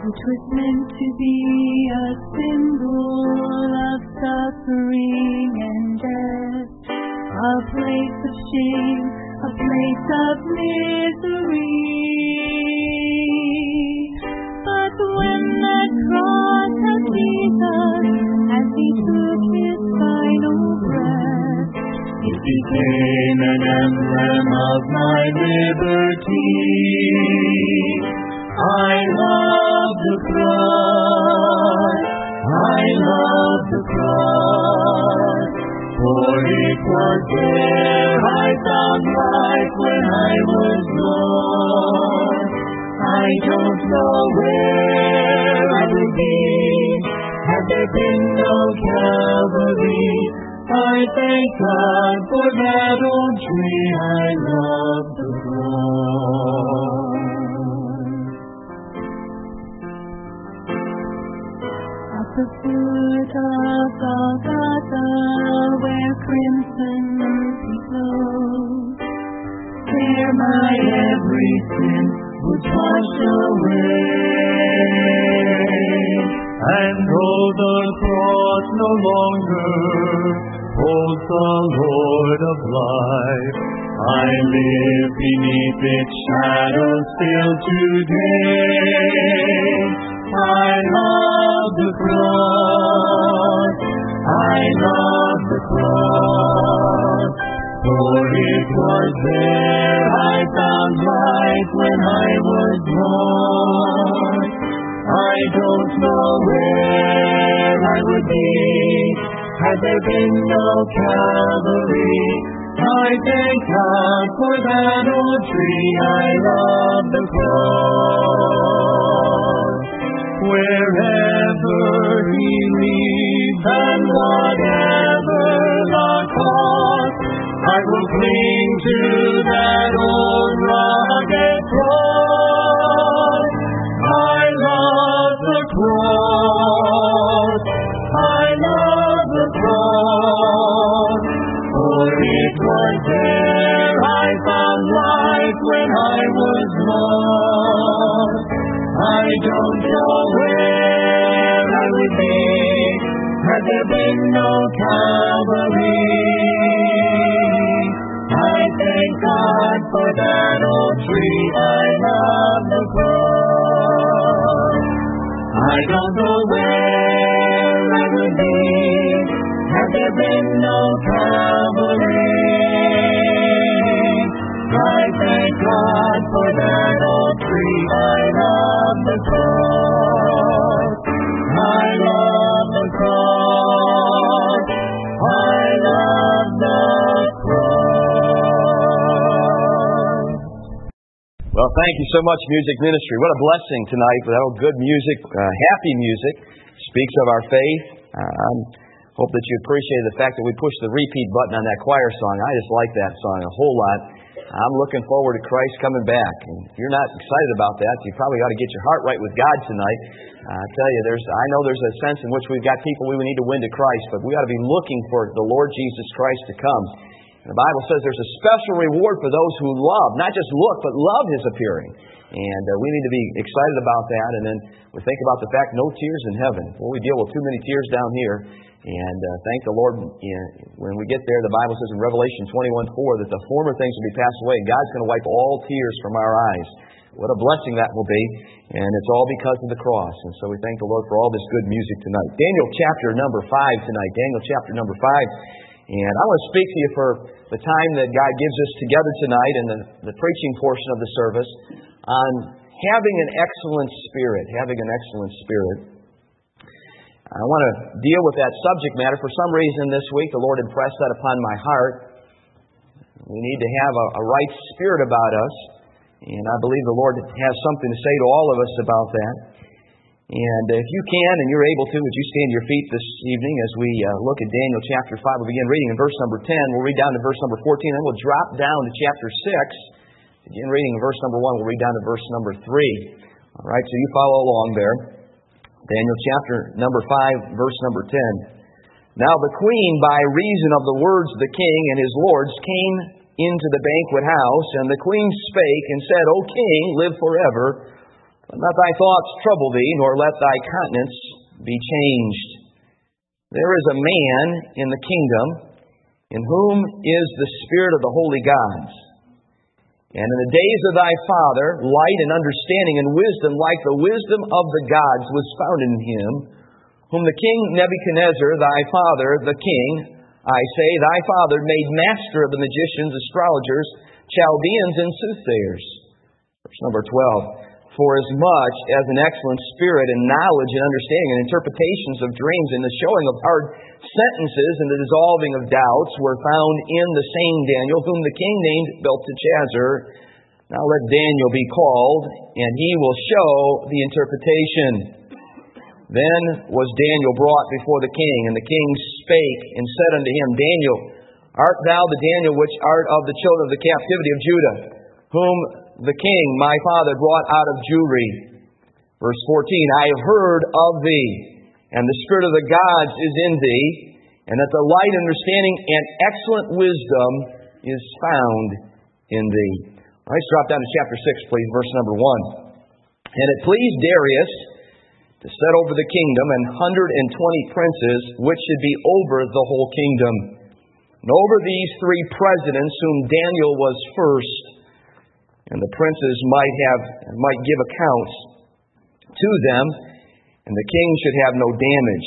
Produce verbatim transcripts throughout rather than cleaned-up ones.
which was meant to be a symbol of suffering and death, a place of shame, a place of misery. But when the cross of Jesus, as he took his final breath, it became an emblem of my liberty. I love the cross, I love the cross, for it was there I found life when I was lost. I don't know where I would be had there been no Calvary. I thank God for that old tree. I love the cross. At the foot of Golgotha, where crimson mercy flows, there my every sin would wash away. And though the cross no longer holds the Lord of life, I live beneath its shadow still today. I love the cross, I love the cross, for it was there I found life when I was lost. I don't know where I would be had there been no Calvary. I thank God for that old tree. I love the cross. Wherever he leads and whatever the cost, I will cling to that old rugged cross. I love the cross, I love the cross, for it was there I found life when I was lost. I don't know where I would be had there been no Calvary. I thank God for that old tree. I love the cross. I don't know where I would be had there been no Calvary. I thank God for that old tree. I love the cross. I love the cross. I love the cross. Well, thank you so much, Music Ministry. What a blessing tonight with that good music, uh, happy music. Speaks of our faith. Uh, I hope that you appreciate the fact that we pushed the repeat button on that choir song. I just like that song a whole lot. I'm looking forward to Christ coming back. And if you're not excited about that, you probably ought to get your heart right with God tonight. Uh, I tell you, there's I know there's a sense in which we've got people we need to win to Christ, but we ought to be looking for the Lord Jesus Christ to come. And the Bible says there's a special reward for those who love, not just look, but love His appearing. And uh, we need to be excited about that. And then we think about the fact no tears in heaven. Well, we deal with too many tears down here. And uh, thank the Lord, you know, when we get there, the Bible says in Revelation twenty-one four that the former things will be passed away. God's going to wipe all tears from our eyes. What a blessing that will be. And it's all because of the cross. And so we thank the Lord for all this good music tonight. Daniel chapter number five tonight. Daniel chapter number five. And I want to speak to you for the time that God gives us together tonight in the, the preaching portion of the service on having an excellent spirit. Having an excellent spirit. I want to deal with that subject matter. For some reason this week, the Lord impressed that upon my heart. We need to have a, a right spirit about us. And I believe the Lord has something to say to all of us about that. And if you can and you're able to, would you stand to your feet this evening as we uh, look at Daniel chapter five. We'll begin reading in verse number ten. We'll read down to verse number fourteen. Then we'll drop down to chapter six. Begin reading in verse number one. We'll read down to verse number three. All right, so you follow along there. Daniel chapter number five, verse number ten. Now the queen, by reason of the words of the king and his lords, came into the banquet house, and the queen spake and said, O king, live forever. Let not thy thoughts trouble thee, nor let thy countenance be changed. There is a man in the kingdom in whom is the spirit of the holy gods. And in the days of thy father, light and understanding and wisdom, like the wisdom of the gods, was found in him, whom the king Nebuchadnezzar, thy father, the king, I say, thy father, made master of the magicians, astrologers, Chaldeans, and soothsayers. Verse number twelve. For as much as an excellent spirit and knowledge and understanding and interpretations of dreams and the showing of hard sentences and the dissolving of doubts were found in the same Daniel, whom the king named Belteshazzar. Now let Daniel be called, and he will show the interpretation. Then was Daniel brought before the king, and the king spake and said unto him, Daniel, art thou the Daniel which art of the children of the captivity of Judah, whom the king, my father, brought out of Jewry? Verse fourteen, I have heard of thee, and the spirit of the gods is in thee, and that the light, understanding, and excellent wisdom is found in thee. All right, let's drop down to chapter six, please, verse number one. And it pleased Darius to set over the kingdom an hundred and twenty princes, which should be over the whole kingdom. And over these three presidents, whom Daniel was first, and the princes might have might give accounts to them, and the king should have no damage.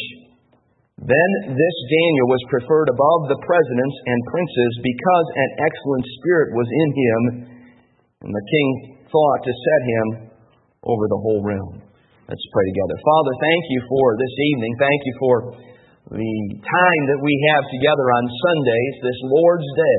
Then this Daniel was preferred above the presidents and princes, because an excellent spirit was in him, and the king thought to set him over the whole realm. Let's pray together. Father, thank you for this evening. Thank you for the time that we have together on Sundays, this Lord's Day.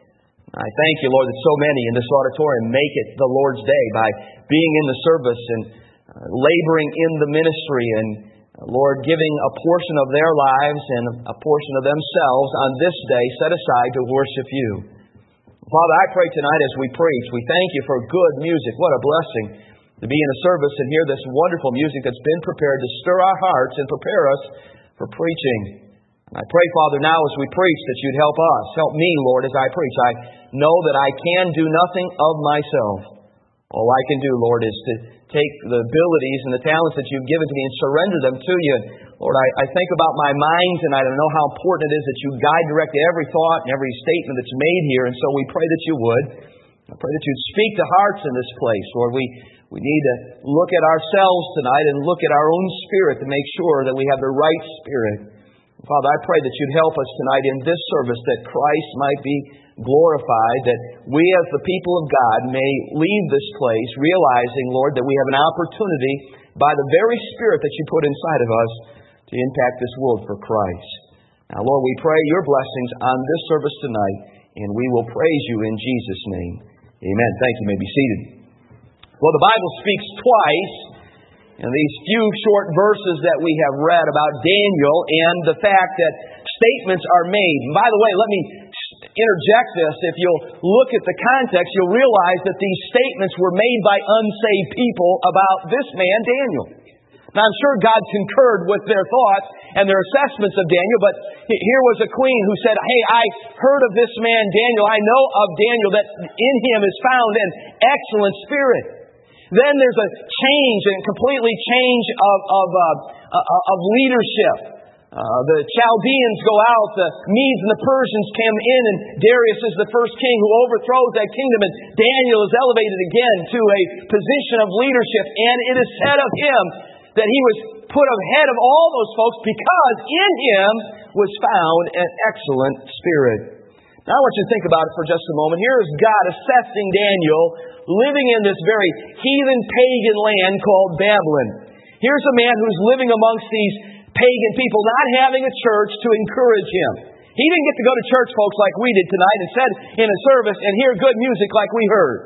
I thank you, Lord, that so many in this auditorium make it the Lord's Day by being in the service and uh, laboring in the ministry and, uh, Lord, giving a portion of their lives and a portion of themselves on this day set aside to worship you. Father, I pray tonight as we preach, we thank you for good music. What a blessing to be in a service and hear this wonderful music that's been prepared to stir our hearts and prepare us for preaching. I pray, Father, now as we preach that you'd help us. Help me, Lord, as I preach. I know that I can do nothing of myself. All I can do, Lord, is to take the abilities and the talents that you've given to me and surrender them to you. Lord, I, I think about my mind, and I know how important it is that you guide, direct every thought and every statement that's made here. And so we pray that you would. I pray that you'd speak to hearts in this place. Lord, we, we need to look at ourselves tonight and look at our own spirit to make sure that we have the right spirit. Father, I pray that you'd help us tonight in this service, that Christ might be glorified, that we as the people of God may leave this place realizing, Lord, that we have an opportunity by the very Spirit that you put inside of us to impact this world for Christ. Now, Lord, we pray your blessings on this service tonight, and we will praise you in Jesus' name. Amen. Thank you. You may be seated. Well, the Bible speaks twice in these few short verses that we have read about Daniel and the fact that statements are made. And by the way, let me interject this. If you'll look at the context, you'll realize that these statements were made by unsaved people about this man, Daniel. Now, I'm sure God concurred with their thoughts and their assessments of Daniel, but here was a queen who said, hey, I heard of this man, Daniel. I know of Daniel that in him is found an excellent spirit. Then there's a change, and completely change of, of, uh, of leadership. Uh, the Chaldeans go out, the Medes and the Persians come in, and Darius is the first king who overthrows that kingdom, and Daniel is elevated again to a position of leadership, and it is said of him that he was put ahead of all those folks because in him was found an excellent spirit. Now I want you to think about it for just a moment. Here is God assessing Daniel, living in this very heathen pagan land called Babylon. Here's a man who's living amongst these pagan people, not having a church to encourage him. He didn't get to go to church, folks, like we did tonight and sit in a service and hear good music like we heard.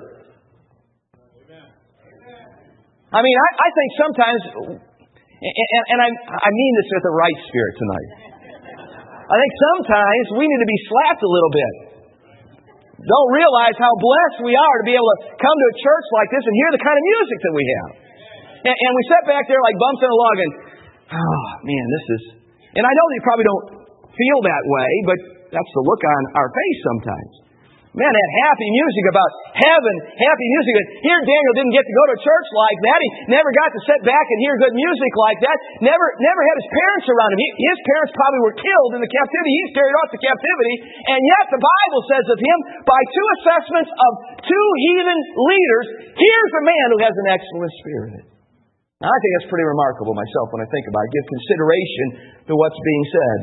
I mean, I, I think sometimes, and, and I, I mean this with the right spirit tonight, I think sometimes we need to be slapped a little bit. Don't realize how blessed we are to be able to come to a church like this and hear the kind of music that we have. And, and we sit back there like bumps in a log and, oh, man, this is... And I know that you probably don't feel that way, but that's the look on our face sometimes. Man, that happy music about heaven, happy music. Here Daniel didn't get to go to church like that. He never got to sit back and hear good music like that. Never never had his parents around him. He, his parents probably were killed in the captivity. He's carried off to captivity. And yet the Bible says of him, by two assessments of two heathen leaders, here's a man who has an excellent spirit. Now, I think that's pretty remarkable myself when I think about it. Give consideration to what's being said.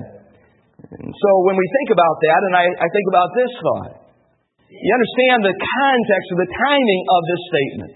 And so when we think about that, and I, I think about this thought, you understand the context or the timing of this statement.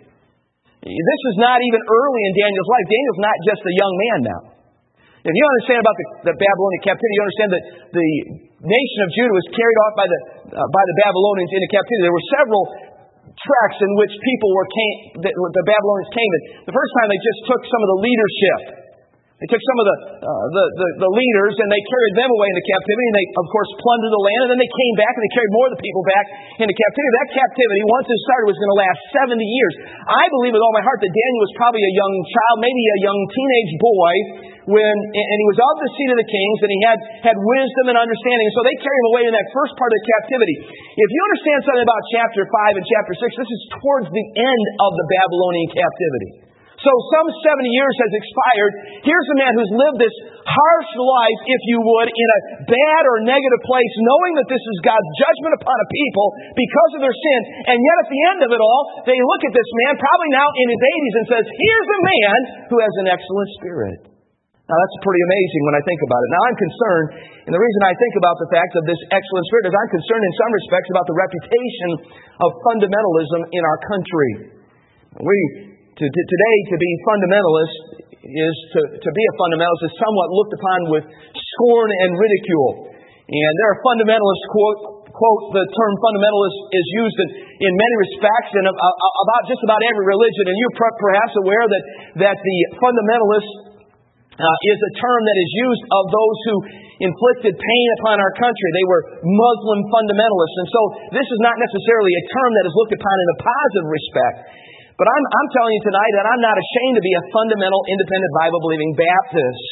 This is not even early in Daniel's life. Daniel's not just a young man now. If you understand about the, the Babylonian captivity, you understand that the nation of Judah was carried off by the uh, by the Babylonians into captivity. There were several tracks in which people were came, the, the Babylonians came in. The first time they just took some of the leadership. They took some of the, uh, the, the, the leaders and they carried them away into captivity. And they, of course, plundered the land. And then they came back and they carried more of the people back into captivity. That captivity, once it started, was going to last seventy years. I believe with all my heart that Daniel was probably a young child, maybe a young teenage boy, when, and he was of the seed of the kings, and he had, had wisdom and understanding. And so they carried him away in that first part of the captivity. If you understand something about chapter five and chapter six, this is towards the end of the Babylonian captivity. So some seventy years has expired. Here's a man who's lived this harsh life, if you would, in a bad or negative place, knowing that this is God's judgment upon a people because of their sin. And yet at the end of it all, they look at this man, probably now in his eighties, and says, here's a man who has an excellent spirit. Now that's pretty amazing when I think about it. Now I'm concerned, and the reason I think about the fact of this excellent spirit is I'm concerned in some respects about the reputation of fundamentalism in our country. We... To, to, today, to be fundamentalist is to, to be a fundamentalist is somewhat looked upon with scorn and ridicule. And there are fundamentalists, quote, quote the term fundamentalist is used in, in many respects and about just about every religion. And you're perhaps aware that, that the fundamentalist uh, is a term that is used of those who inflicted pain upon our country. They were Muslim fundamentalists. And so this is not necessarily a term that is looked upon in a positive respect. But I'm, I'm telling you tonight that I'm not ashamed to be a fundamental, independent, Bible-believing Baptist.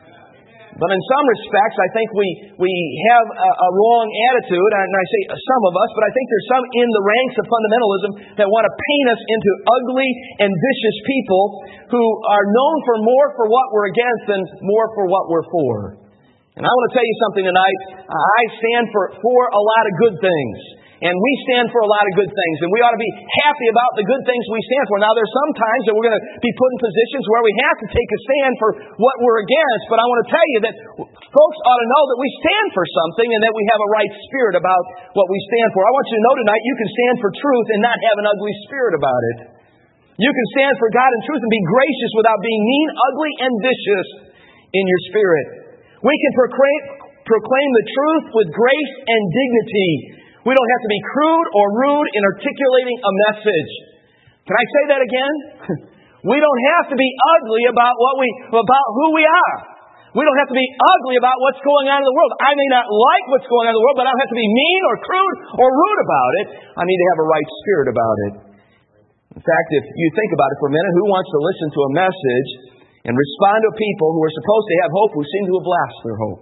But in some respects, I think we, we have a, a wrong attitude, and I say some of us, but I think there's some in the ranks of fundamentalism that want to paint us into ugly and vicious people who are known for more for what we're against than more for what we're for. And I want to tell you something tonight. I stand for, for a lot of good things. And we stand for a lot of good things. And we ought to be happy about the good things we stand for. Now, there's some times that we're going to be put in positions where we have to take a stand for what we're against. But I want to tell you that folks ought to know that we stand for something and that we have a right spirit about what we stand for. I want you to know tonight you can stand for truth and not have an ugly spirit about it. You can stand for God and truth and be gracious without being mean, ugly, and vicious in your spirit. We can proclaim, proclaim the truth with grace and dignity. We don't have to be crude or rude in articulating a message. Can I say that again? We don't have to be ugly about what we about who we are. We don't have to be ugly about what's going on in the world. I may not like what's going on in the world, but I don't have to be mean or crude or rude about it. I need to have a right spirit about it. In fact, if you think about it for a minute, who wants to listen to a message and respond to people who are supposed to have hope who seem to have lost their hope?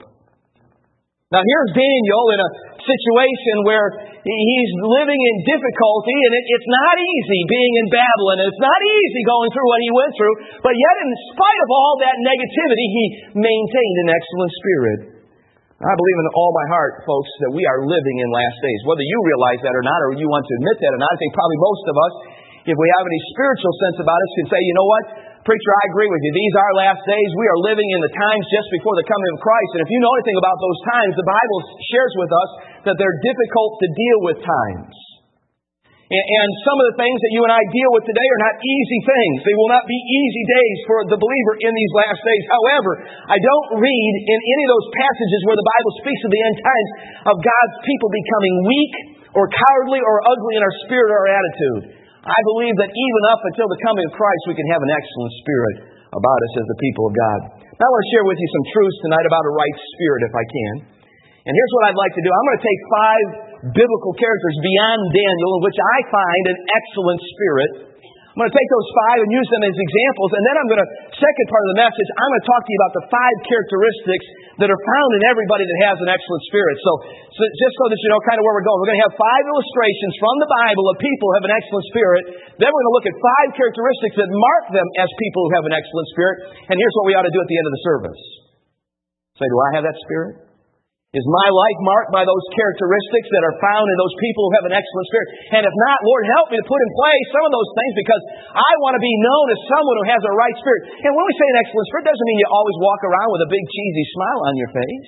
Now here's Daniel in a situation where he's living in difficulty, and it, it's not easy being in Babylon. It's not easy going through what he went through, but yet in spite of all that negativity, he maintained an excellent spirit. I believe in all my heart, folks, that we are living in last days. Whether you realize that or not, or you want to admit that or not, I think probably most of us, if we have any spiritual sense about us, can say, you know what? Preacher, I agree with you. These are last days. We are living in the times just before the coming of Christ. And if you know anything about those times, the Bible shares with us that they're difficult to deal with times. And, and some of the things that you and I deal with today are not easy things. They will not be easy days for the believer in these last days. However, I don't read in any of those passages where the Bible speaks of the end times of God's people becoming weak or cowardly or ugly in our spirit or our attitude. I believe that even up until the coming of Christ, we can have an excellent spirit about us as the people of God. Now I want to share with you some truths tonight about a right spirit, if I can. And here's what I'd like to do. I'm going to take five biblical characters beyond Daniel in which I find an excellent spirit. I'm going to take those five and use them as examples, and then I'm going to, second part of the message, I'm going to talk to you about the five characteristics that are found in everybody that has an excellent spirit. So, so just so that you know kind of where we're going, we're going to have five illustrations from the Bible of people who have an excellent spirit. Then we're going to look at five characteristics that mark them as people who have an excellent spirit. And here's what we ought to do at the end of the service. Say, do I have that spirit? Is my life marked by those characteristics that are found in those people who have an excellent spirit? And if not, Lord, help me to put in place some of those things, because I want to be known as someone who has a right spirit. And when we say an excellent spirit, it doesn't mean you always walk around with a big cheesy smile on your face.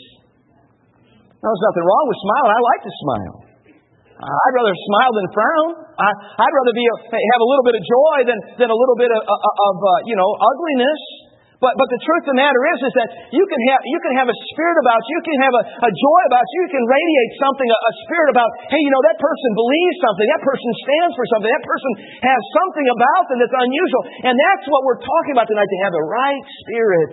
No, there's nothing wrong with smiling. I like to smile. I'd rather smile than frown. I, I'd rather be a, have a little bit of joy than, than a little bit of, of, of uh, you know, ugliness. But but the truth of the matter is, is that you can have you can have a spirit about you, you can have a, a joy about you, you can radiate something, a, a spirit about, hey, you know, that person believes something, that person stands for something, that person has something about them that's unusual. And that's what we're talking about tonight, to have the right spirit.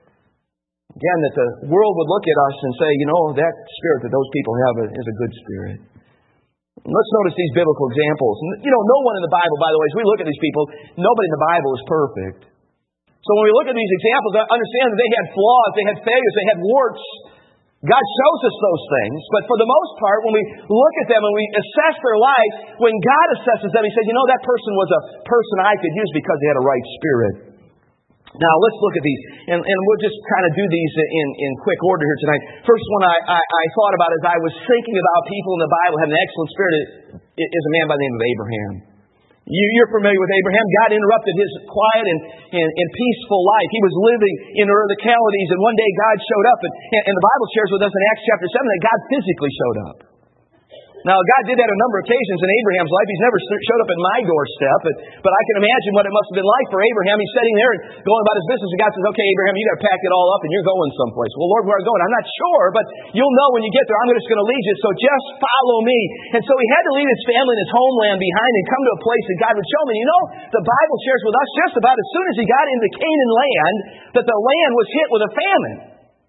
Again, that the world would look at us and say, you know, that spirit that those people have is a good spirit. Let's notice these biblical examples. You know, no one in the Bible, by the way, as we look at these people, nobody in the Bible is perfect. So when we look at these examples, understand that they had flaws, they had failures, they had warts. God shows us those things. But for the most part, when we look at them and we assess their life, when God assesses them, He says, you know, that person was a person I could use because they had a right spirit. Now, let's look at these. And, and we'll just kind of do these in, in quick order here tonight. First one I, I, I thought about as I was thinking about people in the Bible having an excellent spirit is a man by the name of Abraham. You, you're familiar with Abraham. God interrupted his quiet and, and, and peaceful life. He was living in Ur of the Chaldees, and one day God showed up. And, and the Bible shares with us in Acts chapter seven that God physically showed up. Now, God did that a number of occasions in Abraham's life. He's never showed up at my doorstep, but, but I can imagine what it must have been like for Abraham. He's sitting there and going about his business, and God says, okay, Abraham, you got to pack it all up, and you're going someplace. Well, Lord, where are you going? I'm not sure, but you'll know when you get there. I'm just going to lead you, so just follow me. And so he had to leave his family and his homeland behind and come to a place that God would show him. And you know, the Bible shares with us just about as soon as he got into Canaan land, that the land was hit with a famine.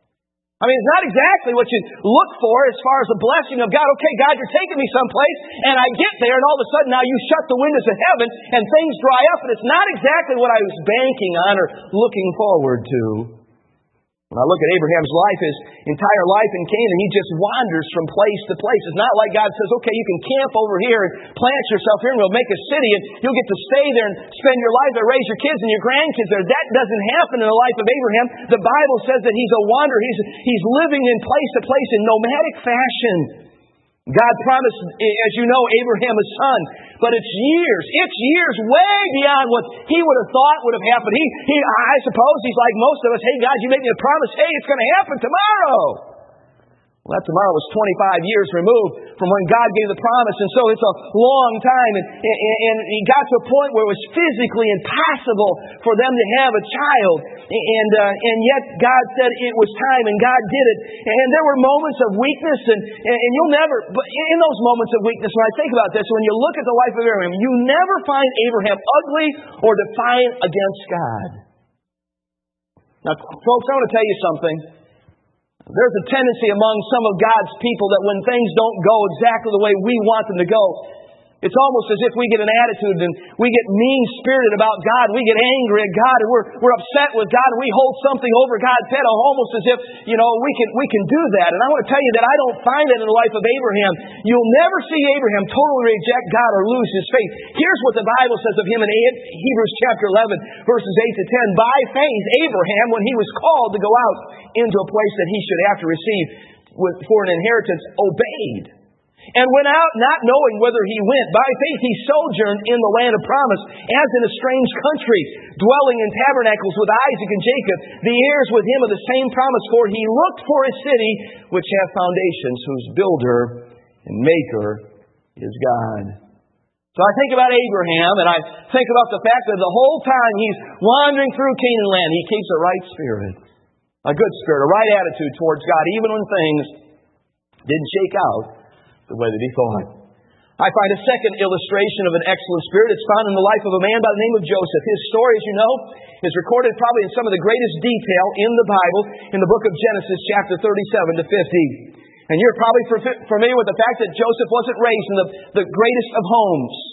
I mean, it's not exactly what you look for as far as the blessing of God. Okay, God, you're taking me someplace, and I get there, and all of a sudden now you shut the windows of heaven, and things dry up, and it's not exactly what I was banking on or looking forward to. When I look at Abraham's life, his entire life in Canaan, he just wanders from place to place. It's not like God says, okay, you can camp over here and plant yourself here, and we'll make a city, and you'll get to stay there and spend your life there, raise your kids and your grandkids there. That doesn't happen in the life of Abraham. The Bible says that he's a wanderer. He's, he's living in place to place in nomadic fashion. God promised, as you know, Abraham a son, but it's years, it's years way beyond what he would have thought would have happened. He, he, I suppose he's like most of us. Hey, God, you made me a promise. Hey, it's going to happen tomorrow. Well, that tomorrow was twenty-five years removed from when God gave the promise, and so it's a long time. And, and, and he got to a point where it was physically impossible for them to have a child. And uh, and yet God said it was time, and God did it. And there were moments of weakness, and, and, and you'll never, but in those moments of weakness, when I think about this, when you look at the life of Abraham, you never find Abraham ugly or defiant against God. Now, folks, I want to tell you something. There's a tendency among some of God's people that when things don't go exactly the way we want them to go, it's almost as if we get an attitude and we get mean-spirited about God. We get angry at God, and we're, we're upset with God, and we hold something over God's head, almost as if, you know, we can, we can do that. And I want to tell you that I don't find that in the life of Abraham. You'll never see Abraham totally reject God or lose his faith. Here's what the Bible says of him in Hebrews chapter eleven, verses eight to ten. By faith, Abraham, when he was called to go out into a place that he should have to receive for an inheritance, obeyed. And went out not knowing whither he went. By faith he sojourned in the land of promise, as in a strange country, dwelling in tabernacles with Isaac and Jacob, the heirs with him of the same promise. For he looked for a city which hath foundations, whose builder and maker is God. So I think about Abraham, and I think about the fact that the whole time he's wandering through Canaan land, he keeps a right spirit, a good spirit, a right attitude towards God, even when things didn't shake out the way that he thought. I find a second illustration of an excellent spirit. It's found in the life of a man by the name of Joseph. His story, as you know, is recorded probably in some of the greatest detail in the Bible, in the book of Genesis, chapter thirty-seven to fifty. And you're probably familiar with the fact that Joseph wasn't raised in the, the greatest of homes.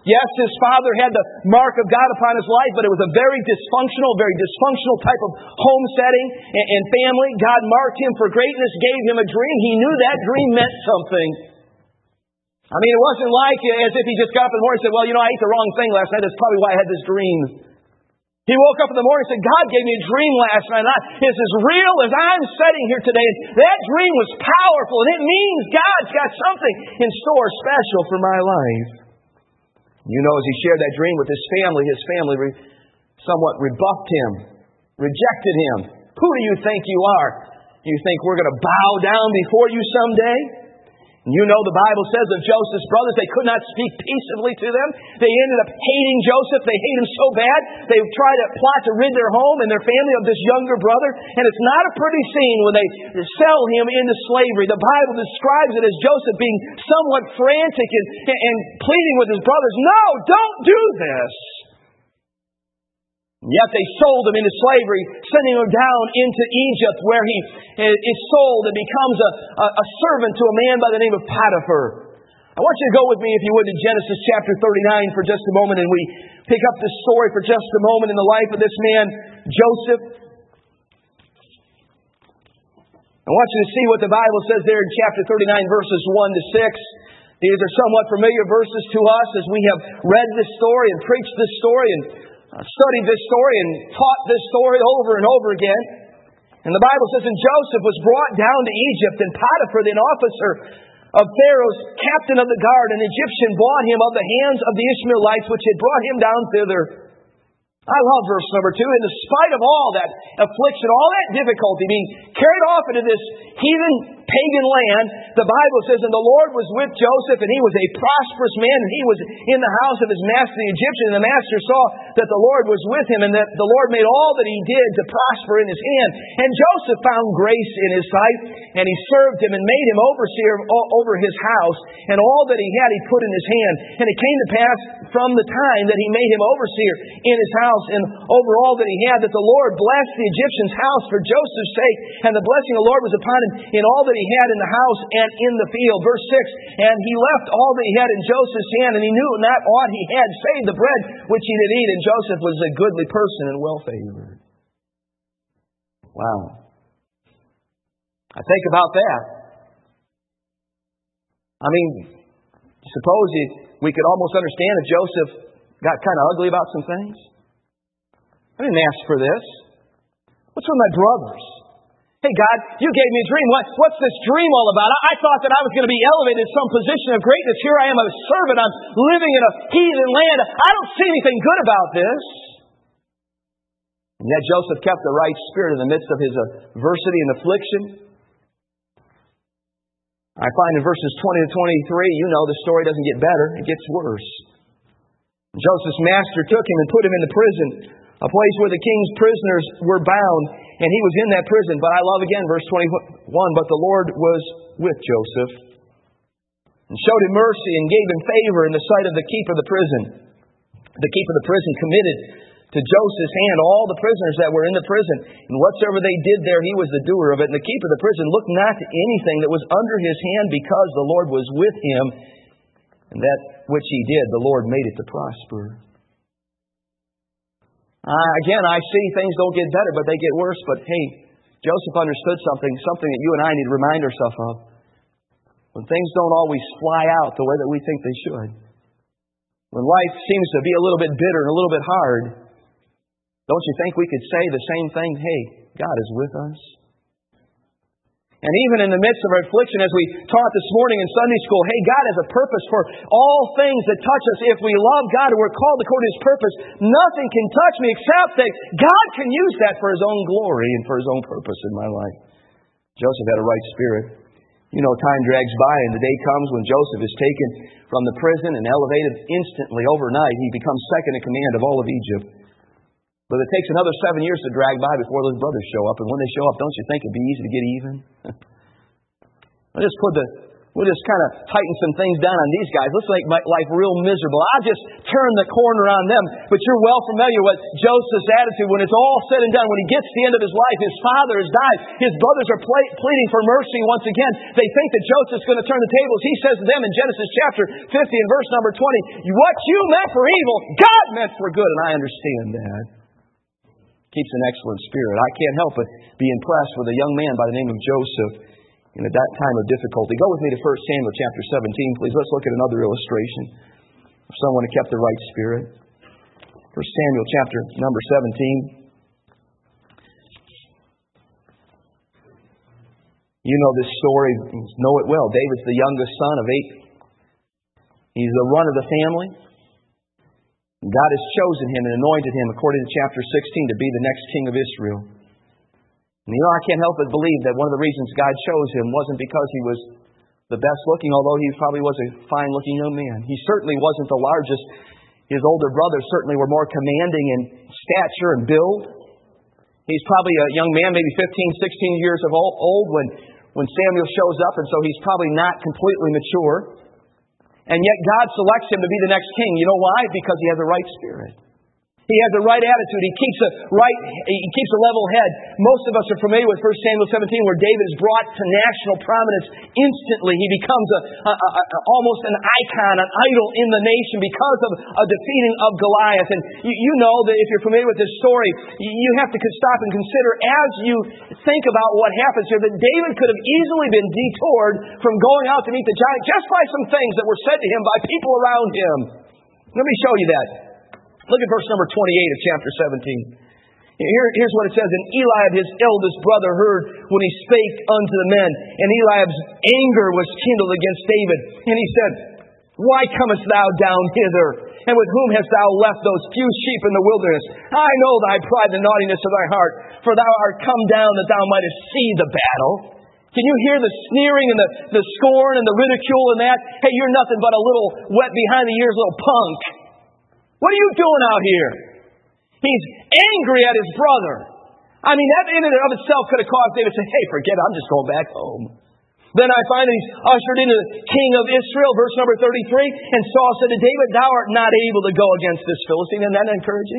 Yes, his father had the mark of God upon his life, but it was a very dysfunctional, very dysfunctional type of home setting and family. God marked him for greatness, gave him a dream. He knew that dream meant something. I mean, it wasn't like as if he just got up in the morning and said, well, you know, I ate the wrong thing last night. That's probably why I had this dream. He woke up in the morning and said, God gave me a dream last night. It's as real as I'm sitting here today. And that dream was powerful, and it means God's got something in store special for my life. You know, as he shared that dream with his family, his family re- somewhat rebuffed him, rejected him. Who do you think you are? You think we're going to bow down before you someday? You know the Bible says of Joseph's brothers, they could not speak peaceably to them. They ended up hating Joseph. They hate him so bad, they tried to plot to rid their home and their family of this younger brother. And it's not a pretty scene when they sell him into slavery. The Bible describes it as Joseph being somewhat frantic and, and pleading with his brothers, no, don't do this. Yet they sold him into slavery, sending him down into Egypt, where he is sold and becomes a, a, a servant to a man by the name of Potiphar. I want you to go with me, if you would, to Genesis chapter thirty-nine for just a moment, and we pick up this story for just a moment in the life of this man, Joseph. I want you to see what the Bible says there in chapter thirty-nine, verses one to six. These are somewhat familiar verses to us as we have read this story and preached this story and studied this story and taught this story over and over again. And the Bible says, and Joseph was brought down to Egypt, and Potiphar, the officer of Pharaoh's captain of the guard, an Egyptian, bought him of the hands of the Ishmaelites, which had brought him down thither. I love verse number two. In spite of all that affliction, all that difficulty, being carried off into this heathen pagan land, the Bible says, and the Lord was with Joseph, and he was a prosperous man, and he was in the house of his master, the Egyptian, and the master saw that the Lord was with him, and that the Lord made all that he did to prosper in his hand. And Joseph found grace in his sight, and he served him and made him overseer over his house, and all that he had he put in his hand. And it came to pass from the time that he made him overseer in his house and over all that he had, that the Lord blessed the Egyptian's house for Joseph's sake, and the blessing of the Lord was upon him in all that he had in the house and in the field. Verse six, and he left all that he had in Joseph's hand, and he knew not aught he had save the bread which he did eat, and Joseph was a goodly person and well favored. Wow. I think about that. I mean, suppose we could almost understand if Joseph got kind of ugly about some things. I didn't ask for this. What's with my brothers? Hey, God, you gave me a dream. What, what's this dream all about? I, I thought that I was going to be elevated to some position of greatness. Here I am, a servant. I'm living in a heathen land. I don't see anything good about this. And yet Joseph kept the right spirit in the midst of his adversity and affliction. I find in verses twenty to twenty-three, you know the story doesn't get better. It gets worse. Joseph's master took him and put him into prison, a place where the king's prisoners were bound, and he was in that prison. But I love again verse twenty-one, but the Lord was with Joseph and showed him mercy and gave him favor in the sight of the keeper of the prison. The keeper of the prison committed to Joseph's hand all the prisoners that were in the prison, and whatsoever they did there, he was the doer of it. And the keeper of the prison looked not to anything that was under his hand, because the Lord was with him, and that which he did, the Lord made it to prosper. Uh, again, I see things don't get better, but they get worse. But hey, Joseph understood something, something that you and I need to remind ourselves of. When things don't always fly out the way that we think they should, when life seems to be a little bit bitter and a little bit hard, don't you think we could say the same thing? Hey, God is with us. And even in the midst of our affliction, as we taught this morning in Sunday school, hey, God has a purpose for all things that touch us. If we love God and we're called according to His purpose, nothing can touch me except that God can use that for His own glory and for His own purpose in my life. Joseph had a right spirit. You know, time drags by and the day comes when Joseph is taken from the prison and elevated instantly overnight. He becomes second in command of all of Egypt. But it takes another seven years to drag by before those brothers show up. And when they show up, don't you think it'd be easy to get even? Let's put the We'll just kind of tighten some things down on these guys. Let's make my life real miserable. I'll just turn the corner on them. But you're well familiar with Joseph's attitude. When it's all said and done, when he gets to the end of his life, his father has died. His brothers are ple- pleading for mercy once again. They think that Joseph's going to turn the tables. He says to them in Genesis chapter fifty and verse number twenty, what you meant for evil, God meant for good. And I understand that. Keeps an excellent spirit. I can't help but be impressed with a young man by the name of Joseph in that time of difficulty. Go with me to First Samuel chapter seventeen, please. Let's look at another illustration of someone who kept the right spirit. First Samuel chapter number seventeen. You know this story, you know it well. David's the youngest son of eight. He's the run of the family. God has chosen him and anointed him, according to chapter sixteen, to be the next king of Israel. And you know, I can't help but believe that one of the reasons God chose him wasn't because he was the best looking, although he probably was a fine looking young man. He certainly wasn't the largest. His older brothers certainly were more commanding in stature and build. He's probably a young man, maybe fifteen, sixteen years of old when, when Samuel shows up, and so he's probably not completely mature. And yet God selects him to be the next king. You know why? Because he has a right spirit. He has the right attitude. He keeps a right, he keeps a level head. Most of us are familiar with First Samuel seventeen, where David is brought to national prominence instantly. He becomes a, a, a, a almost an icon, an idol in the nation because of a defeating of Goliath. And you, you know that if you're familiar with this story, you have to stop and consider as you think about what happens here, that David could have easily been detoured from going out to meet the giant just by some things that were said to him by people around him. Let me show you that. Look at verse number twenty-eight of chapter seventeen. Here, here's what it says. And Eliab, his eldest brother, heard when he spake unto the men. And Eliab's anger was kindled against David. And he said, why comest thou down hither? And with whom hast thou left those few sheep in the wilderness? I know thy pride and the naughtiness of thy heart. For thou art come down that thou mightest see the battle. Can you hear the sneering and the, the scorn and the ridicule in that? Hey, you're nothing but a little wet behind the ears little punk. What are you doing out here? He's angry at his brother. I mean, that in and of itself could have caused David to say, hey, forget it, I'm just going back home. Then I find that he's ushered into the king of Israel, verse number thirty-three. And Saul said to David, thou art not able to go against this Philistine. Isn't that encouraging?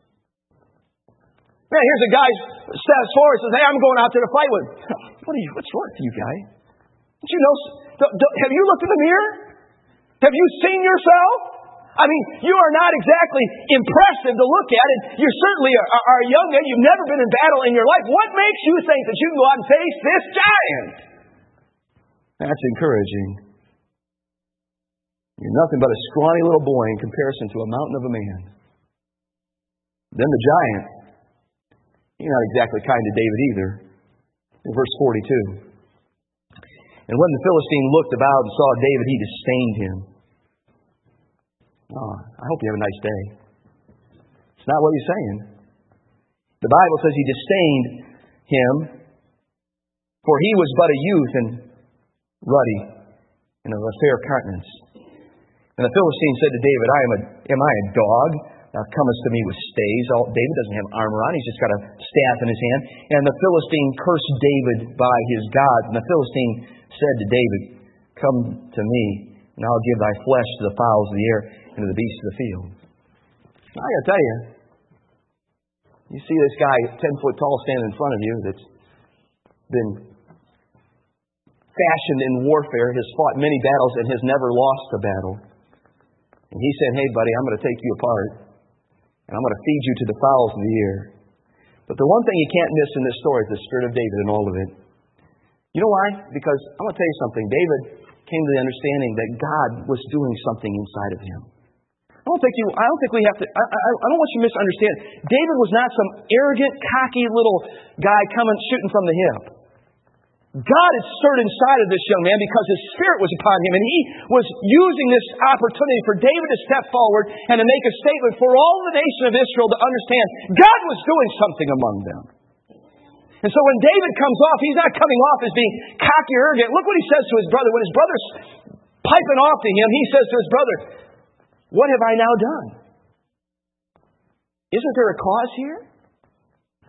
Man, here's a guy steps forward and says, hey, I'm going out there to fight with him. What are you, what's wrong with you, guy? Don't you know, don't, don't, have you looked in the mirror? Have you seen yourself? I mean, you are not exactly impressive to look at, and you certainly are, are a young man. You've never been in battle in your life. What makes you think that you can go out and face this giant? That's encouraging. You're nothing but a scrawny little boy in comparison to a mountain of a man. Then the giant, he's not exactly kind to David either. In verse forty-two. And when the Philistine looked about and saw David, he disdained him. Oh, I hope you have a nice day. It's not what he's saying. The Bible says he disdained him, for he was but a youth and ruddy and of a fair countenance. And the Philistine said to David, I am, a, am I a dog? Thou comest to me with stays. All, David doesn't have armor on. He's just got a staff in his hand. And the Philistine cursed David by his gods. And the Philistine said to David, come to me, and I'll give thy flesh to the fowls of the air and to the beasts of the field. I got to tell you, you see this guy ten foot tall standing in front of you that's been fashioned in warfare, has fought many battles, and has never lost a battle. And he said, hey, buddy, I'm going to take you apart, and I'm going to feed you to the fowls of the air. But the one thing you can't miss in this story is the spirit of David and all of it. You know why? Because I'm going to tell you something. David came to the understanding that God was doing something inside of him. I don't think you. I don't think we have to. I, I, I don't want you to misunderstand. David was not some arrogant, cocky little guy coming shooting from the hip. God had stirred inside of this young man because His Spirit was upon him, and He was using this opportunity for David to step forward and to make a statement for all the nation of Israel to understand God was doing something among them. And so when David comes off, he's not coming off as being cocky or arrogant. Look what he says to his brother. When his brother's piping off to him, he says to his brother, what have I now done? Isn't there a cause here?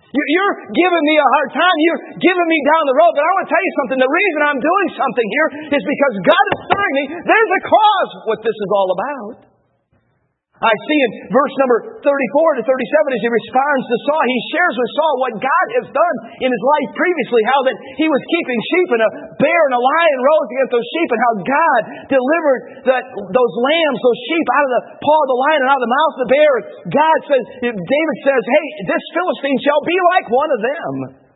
You're giving me a hard time. You're giving me down the road. But I want to tell you something. The reason I'm doing something here is because God is stirring me. There's a cause what this is all about. I see in verse number thirty-four to thirty-seven as he responds to Saul, he shares with Saul what God has done in his life previously, how that he was keeping sheep and a bear and a lion rose against those sheep, and how God delivered that, those lambs, those sheep out of the paw of the lion and out of the mouth of the bear. God says, David says, hey, this Philistine shall be like one of them.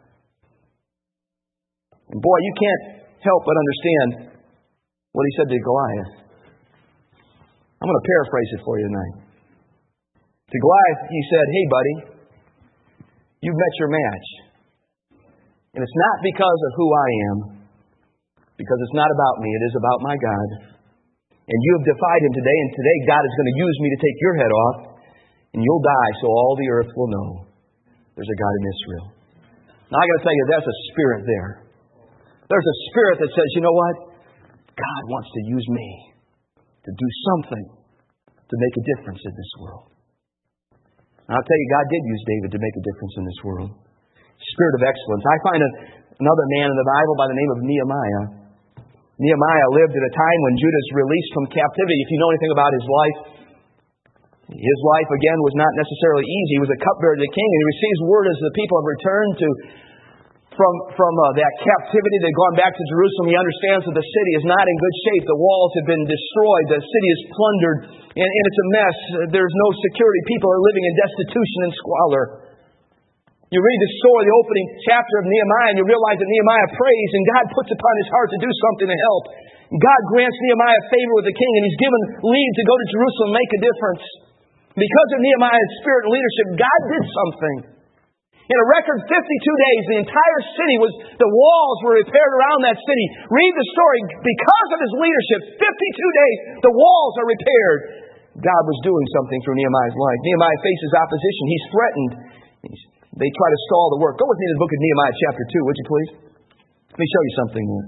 And boy, you can't help but understand what he said to Goliath. I'm going to paraphrase it for you tonight. To Goliath, he said, hey, buddy, you've met your match. And it's not because of who I am, because it's not about me, it is about my God. And you have defied him today, and today God is going to use me to take your head off, and you'll die so all the earth will know there's a God in Israel. Now, I got to tell you, there's a spirit there. There's a spirit that says, you know what? God wants to use me to do something to make a difference in this world. And I'll tell you, God did use David to make a difference in this world. Spirit of excellence. I find a, another man in the Bible by the name of Nehemiah. Nehemiah lived at a time when Judah's released from captivity. If you know anything about his life, his life, again, was not necessarily easy. He was a cupbearer to the king, and he receives word as the people have returned to From, from uh, that captivity. They've gone back to Jerusalem. He understands that the city is not in good shape. The walls have been destroyed. The city is plundered. And, and it's a mess. There's no security. People are living in destitution and squalor. You read the story, the opening chapter of Nehemiah, and you realize that Nehemiah prays, and God puts upon his heart to do something to help. God grants Nehemiah favor with the king, and he's given leave to go to Jerusalem and make a difference. Because of Nehemiah's spirit and leadership, God did something. In a record fifty-two days, the entire city was, the walls were repaired around that city. Read the story. Because of his leadership, fifty-two days, the walls are repaired. God was doing something through Nehemiah's life. Nehemiah faces opposition. He's threatened. He's, they try to stall the work. Go with me to the book of Nehemiah chapter two, would you please? Let me show you something here.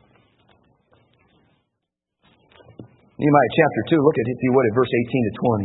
Nehemiah chapter two, look at it, if you would, at verse eighteen to twenty.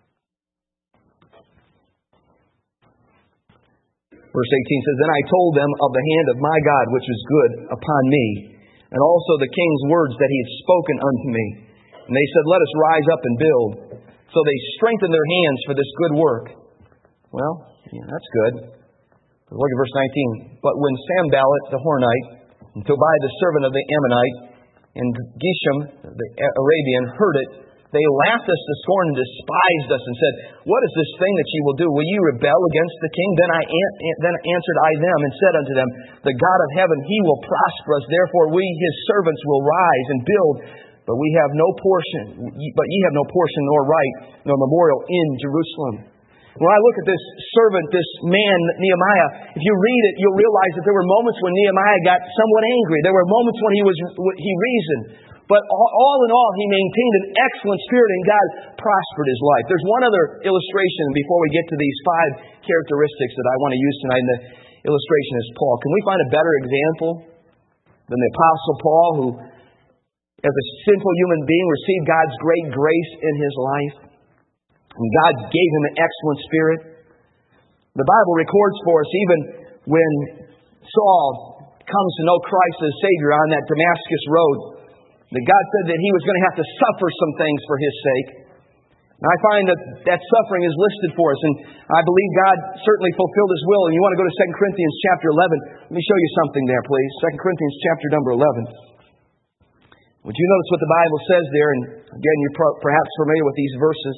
Verse eighteen says, Then I told them of the hand of my God, which was good upon me, and also the king's words that he had spoken unto me. And they said, Let us rise up and build. So they strengthened their hands for this good work. Well, yeah, that's good. Look at verse nineteen. But when Sanballat the Hornite, and Tobiah the servant of the Ammonite, and Geshem the Arabian heard it, they laughed us to scorn and despised us and said, What is this thing that ye will do? Will ye rebel against the king? Then I then answered I them and said unto them, The God of heaven, he will prosper us. Therefore we, his servants, will rise and build. But we have no portion, but ye have no portion nor right nor memorial in Jerusalem. When I look at this servant, this man, Nehemiah, if you read it, you'll realize that there were moments when Nehemiah got somewhat angry. There were moments when he was he reasoned. But all in all, he maintained an excellent spirit, and God prospered his life. There's one other illustration before we get to these five characteristics that I want to use tonight. And the illustration is Paul. Can we find a better example than the Apostle Paul, who, as a sinful human being, received God's great grace in his life? And God gave him an excellent spirit. The Bible records for us, even when Saul comes to know Christ as Savior on that Damascus road, that God said that he was going to have to suffer some things for his sake. And I find that that suffering is listed for us. And I believe God certainly fulfilled his will. And you want to go to Second Corinthians chapter eleven. Let me show you something there, please. Second Corinthians chapter number eleven. Would you notice what the Bible says there? And again, you're perhaps familiar with these verses.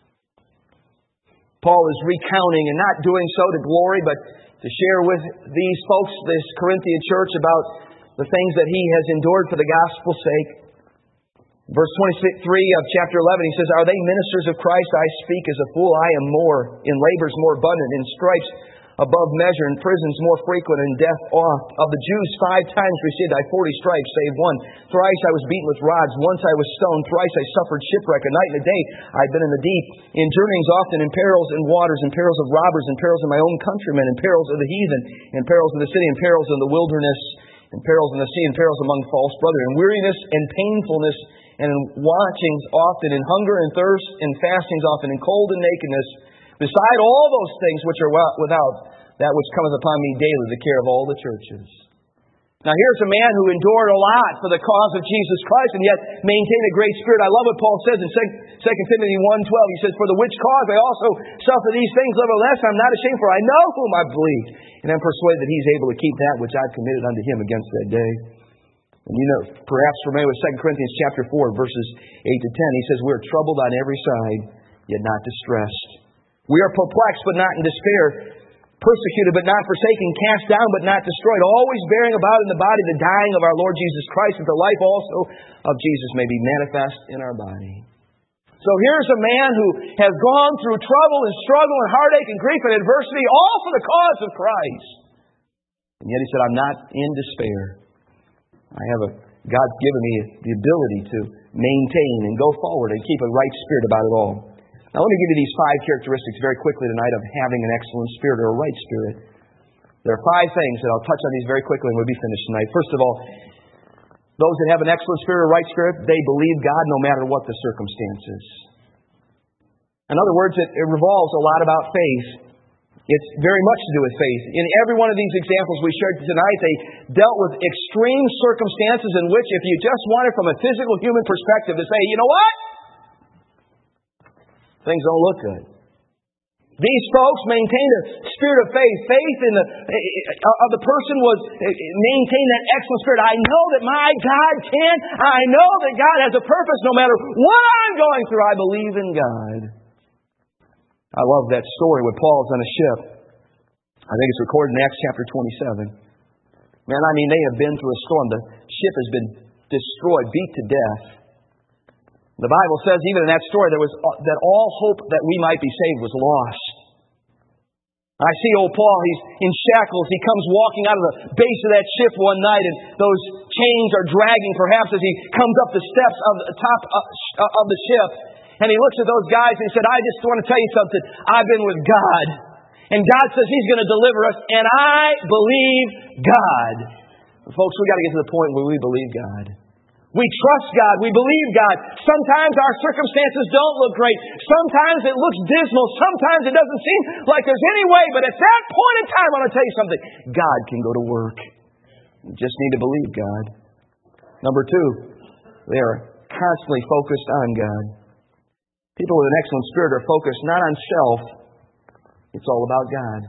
Paul is recounting, and not doing so to glory, but to share with these folks, this Corinthian church, about the things that he has endured for the gospel's sake. Verse twenty-three of chapter eleven, he says, Are they ministers of Christ? I speak as a fool. I am more, in labors more abundant, in stripes above measure, in prisons more frequent, in death oft. Of the Jews five times received I forty stripes, save one. Thrice I was beaten with rods. Once I was stoned. Thrice I suffered shipwreck. A night and a day I have been in the deep. In journeyings often, in perils in waters, in perils of robbers, in perils of my own countrymen, in perils of the heathen, in perils of the city, in perils in the wilderness, in perils in the sea, in perils among false brethren, in weariness and painfulness, and in watchings often, in hunger and thirst, in fastings often, in cold and nakedness. Beside all those things which are without, that which cometh upon me daily, the care of all the churches. Now here's a man who endured a lot for the cause of Jesus Christ and yet maintained a great spirit. I love what Paul says in Second Timothy one twelve. He says, for the which cause I also suffer these things, nevertheless I'm not ashamed, for I know whom I believe, and am persuaded that he's able to keep that which I've committed unto him against that day. And you know, perhaps familiar with Second Corinthians chapter four, verses eight to ten. He says, we are troubled on every side, yet not distressed. We are perplexed, but not in despair. Persecuted but not forsaken, cast down but not destroyed, always bearing about in the body the dying of our Lord Jesus Christ, that the life also of Jesus may be manifest in our body. So here's a man who has gone through trouble and struggle and heartache and grief and adversity, all for the cause of Christ. And yet he said, I'm not in despair. I have a, God's given me the ability to maintain and go forward and keep a right spirit about it all. Now let me give you these five characteristics very quickly tonight of having an excellent spirit or a right spirit. There are five things, and I'll touch on these very quickly and we'll be finished tonight. First of all, those that have an excellent spirit or right spirit, they believe God no matter what the circumstances. In other words, it, it revolves a lot about faith. It's very much to do with faith. In every one of these examples we shared tonight, they dealt with extreme circumstances in which if you just wanted from a physical human perspective to say, you know what? Things don't look good. These folks maintained a spirit of faith. Faith in the of the person was maintained that excellent spirit. I know that my God can. I know that God has a purpose no matter what I'm going through. I believe in God. I love that story when Paul's on a ship. I think it's recorded in Acts chapter twenty-seven. Man, I mean, they have been through a storm. The ship has been destroyed, beat to death. The Bible says, even in that story, there was that all hope that we might be saved was lost. I see old Paul, he's in shackles. He comes walking out of the base of that ship one night, and those chains are dragging perhaps as he comes up the steps of the top of the ship. And he looks at those guys and he said, I just want to tell you something. I've been with God. And God says He's going to deliver us, and I believe God. Folks, we've got to get to the point where we believe God. We trust God. We believe God. Sometimes our circumstances don't look great. Sometimes it looks dismal. Sometimes it doesn't seem like there's any way. But at that point in time, I want to tell you something. God can go to work. You just need to believe God. Number two, they are constantly focused on God. People with an excellent spirit are focused not on self. It's all about God.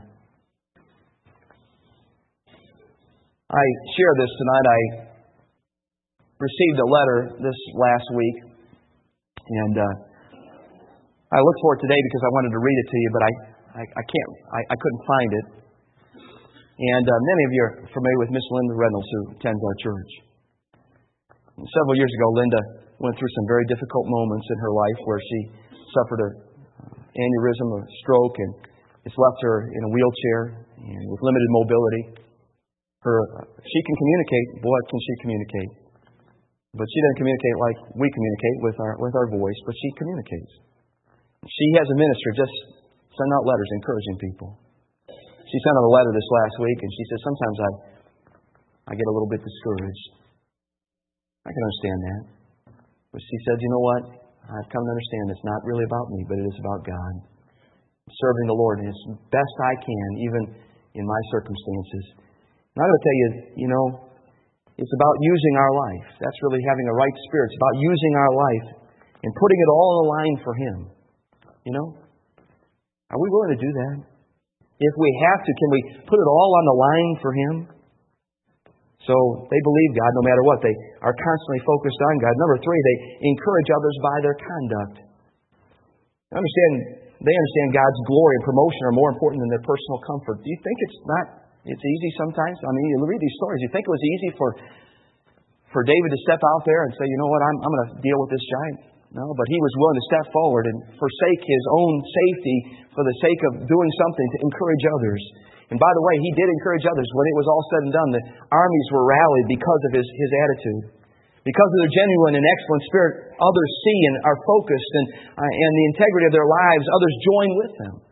I share this tonight. I received a letter this last week, and uh, I looked for it today because I wanted to read it to you, but I, I, I can't, I, I couldn't find it. And uh, many of you are familiar with Miss Linda Reynolds, who attends our church. And several years ago, Linda went through some very difficult moments in her life where she suffered an aneurysm, a stroke, and it's left her in a wheelchair and with limited mobility. Her, she can communicate. Boy, can she communicate. But she doesn't communicate like we communicate with our with our voice, but she communicates. She has a ministry, just send out letters encouraging people. She sent out a letter this last week, and she says, sometimes I I get a little bit discouraged. I can understand that. But she said, you know what? I've come to understand it's not really about me, but it is about God. I'm serving the Lord as best I can, even in my circumstances. And I'm going to tell you, you know, it's about using our life. That's really having a right spirit. It's about using our life and putting it all on the line for Him. You know? Are we willing to do that? If we have to, can we put it all on the line for Him? So they believe God no matter what. They are constantly focused on God. Number three, they encourage others by their conduct. Understand, they understand God's glory and promotion are more important than their personal comfort. Do you think it's not, it's easy sometimes? I mean, you read these stories. You think it was easy for for David to step out there and say, you know what, I'm, I'm going to deal with this giant? No, but he was willing to step forward and forsake his own safety for the sake of doing something to encourage others. And by the way, he did encourage others. When it was all said and done, the armies were rallied because of his, his attitude. Because of their genuine and excellent spirit, others see and are focused, and, uh, and the integrity of their lives, others join with them.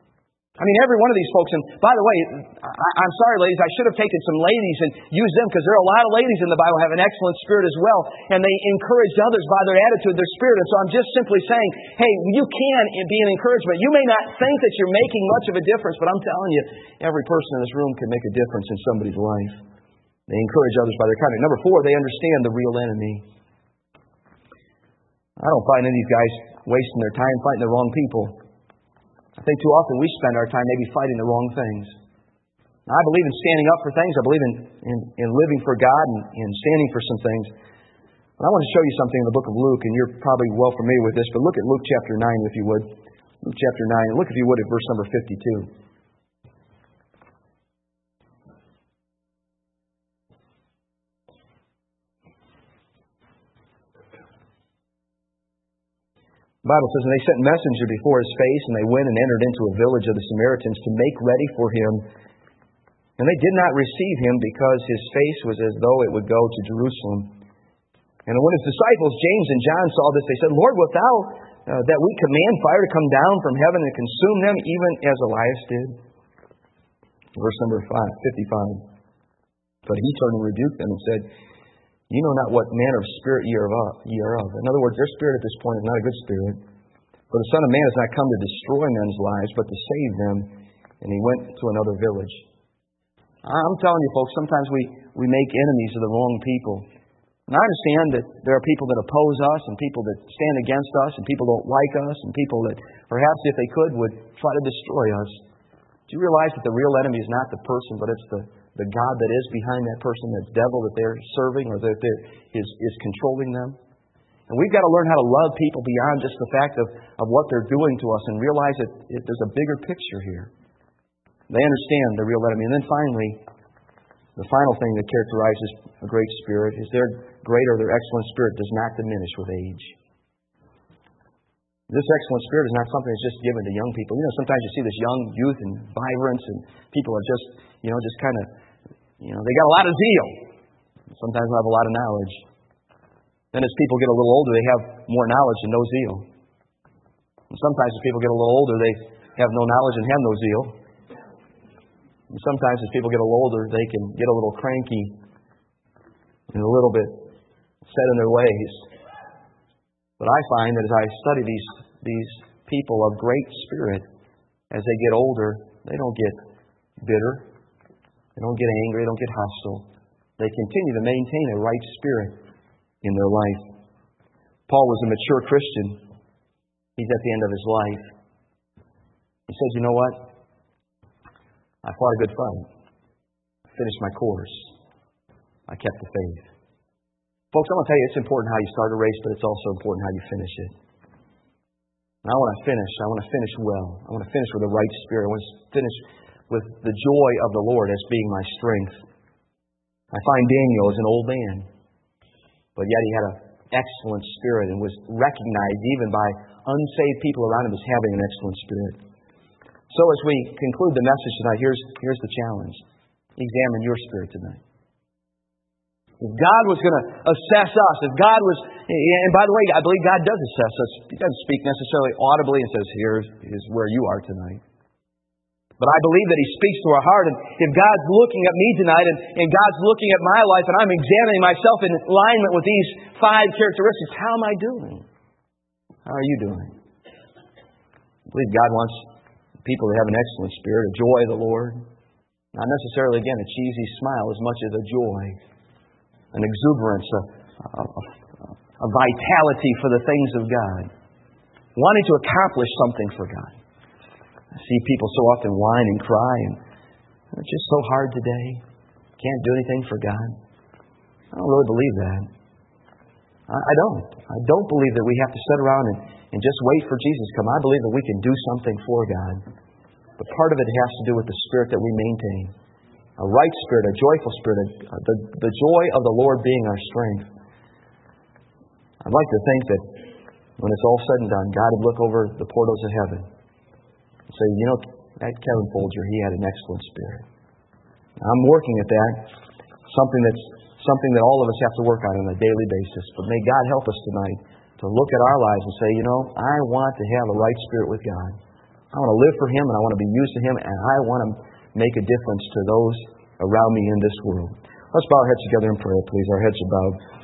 I mean, every one of these folks, and by the way, I, I'm sorry, ladies, I should have taken some ladies and used them, because there are a lot of ladies in the Bible who have an excellent spirit as well, and they encourage others by their attitude, their spirit. And so I'm just simply saying, hey, you can be an encouragement. You may not think that you're making much of a difference, but I'm telling you, every person in this room can make a difference in somebody's life. They encourage others by their conduct. Number four, they understand the real enemy. I don't find any of these guys wasting their time fighting the wrong people. I think too often we spend our time maybe fighting the wrong things. Now, I believe in standing up for things. I believe in, in, in living for God and, and standing for some things. But I want to show you something in the book of Luke, and you're probably well familiar with this, but look at Luke chapter nine, if you would. Luke chapter nine, and look, if you would, at verse number fifty-two. The Bible says, and they sent messenger before his face, and they went and entered into a village of the Samaritans to make ready for him. And they did not receive him, because his face was as though it would go to Jerusalem. And when his disciples, James and John, saw this, they said, Lord, wilt thou uh, that we command fire to come down from heaven and consume them, even as Elias did? Verse number five, fifty-five. But he turned and rebuked them and said, you know not what manner of spirit ye are of. Ye are of. In other words, their spirit at this point is not a good spirit. For the Son of Man has not come to destroy men's lives, but to save them. And he went to another village. I'm telling you, folks, sometimes we, we make enemies of the wrong people. And I understand that there are people that oppose us, and people that stand against us, and people don't like us, and people that perhaps, if they could, would try to destroy us. Do you realize that the real enemy is not the person, but it's the The God that is behind that person, that devil that they're serving or that they're, is, is controlling them? And we've got to learn how to love people beyond just the fact of, of what they're doing to us, and realize that it, there's a bigger picture here. They understand the real enemy. And then finally, the final thing that characterizes a great spirit is their great or their excellent spirit does not diminish with age. This excellent spirit is not something that's just given to young people. You know, sometimes you see this young youth and vibrance, and people are just, you know, just kind of, you know, they got a lot of zeal. Sometimes they have a lot of knowledge. Then as people get a little older, they have more knowledge and no zeal. And sometimes as people get a little older, they have no knowledge and have no zeal. And sometimes as people get a little older, they can get a little cranky and a little bit set in their ways. But I find that as I study these, these people of great spirit, as they get older, they don't get bitter. They don't get angry. They don't get hostile. They continue to maintain a right spirit in their life. Paul was a mature Christian. He's at the end of his life. He says, you know what? I fought a good fight. I finished my course. I kept the faith. Folks, I want to tell you, it's important how you start a race, but it's also important how you finish it. And I want to finish. I want to finish well. I want to finish with the right spirit. I want to finish with the joy of the Lord as being my strength. I find Daniel as an old man, but yet he had an excellent spirit and was recognized even by unsaved people around him as having an excellent spirit. So as we conclude the message tonight, here's, here's the challenge. Examine your spirit tonight. If God was going to assess us, if God was, and by the way, I believe God does assess us. He doesn't speak necessarily audibly and says, here's, here's where you are tonight. But I believe that He speaks to our heart. And if God's looking at me tonight, and, and God's looking at my life, and I'm examining myself in alignment with these five characteristics, how am I doing? How are you doing? I believe God wants people to have an excellent spirit, a joy of the Lord. Not necessarily, again, a cheesy smile as much as a joy, an exuberance, a, a, a vitality for the things of God. Wanting to accomplish something for God. I see people so often whine and cry, and it's just so hard today. Can't do anything for God. I don't really believe that. I, I don't. I don't believe that we have to sit around and, and just wait for Jesus to come. I believe that we can do something for God. But part of it has to do with the spirit that we maintain. A right spirit, a joyful spirit, a, the, the joy of the Lord being our strength. I'd like to think that when it's all said and done, God would look over the portals of heaven and say, you know, that Kevin Folger, he had an excellent spirit. I'm working at that. Something that's something that all of us have to work on on a daily basis. But may God help us tonight to look at our lives and say, you know, I want to have a right spirit with God. I want to live for Him, and I want to be used to Him, and I want to make a difference to those around me in this world. Let's bow our heads together in prayer, please. Our heads are bowed.